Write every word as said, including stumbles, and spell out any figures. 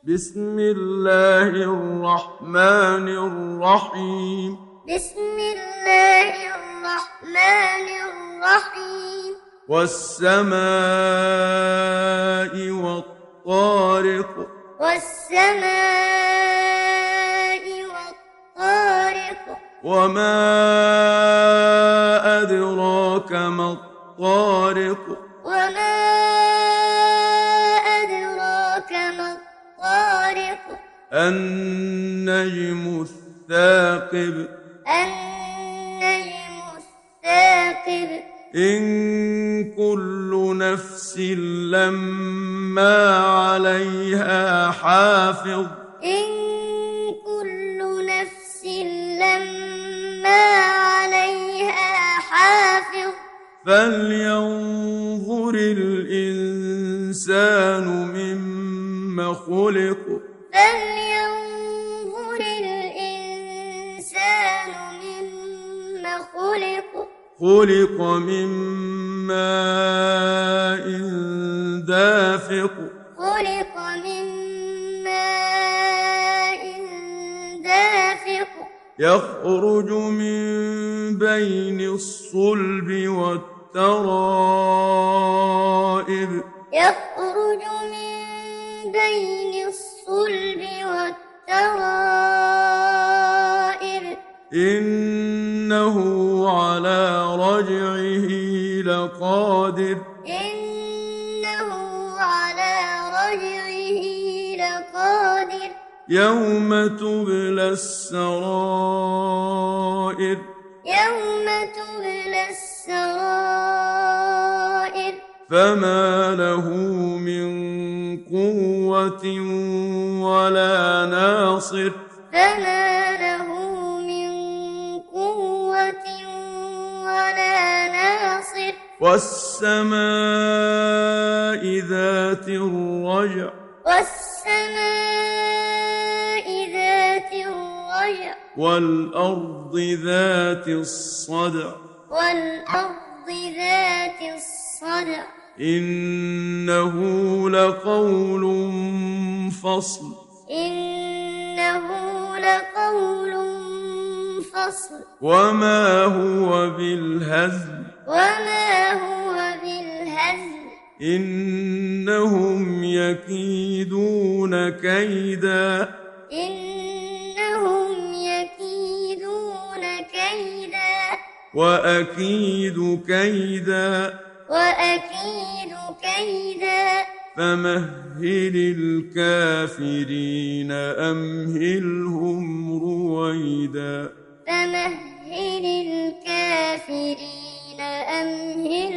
بسم الله الرحمن الرحيم بسم الله الرحمن الرحيم والسماء والطارق والسماء والطارق وما أدراك ما الطارق وما أدراك ما الطارق النجم الثاقب النجم الثاقب إن كل نفس لما عليها حافظ إن كل نفس لما عليها حافظ فلينظر الإنسان مما خلق فلينظر الإنسان مما خلق خلق من ماء دافق خلق من ماء دافق يخرج من بين الصلب والترائب يخرج من بين الصلب والترائب إنه على رجعه لقادر إنه على رجعه لقادر يوم تبلى السرائر يوم تبلى السرائر فما له من قوة ولا ناصر فما له من قوة ولا ناصر والسماء ذات الرجع والسماء ذات الرجع والأرض ذات الصدع والأرض ذات الصدع إنه لقول فصل إنه لقول فصل وما هو بالهزل وما هو بالهزل إنهم يكيدون كيدا إنهم يكيدون كيدا وأكيد كيدا وأكيد كيدا فمهل الكافرين أمهلهم رويدا فمهل الكافرين أمهلهم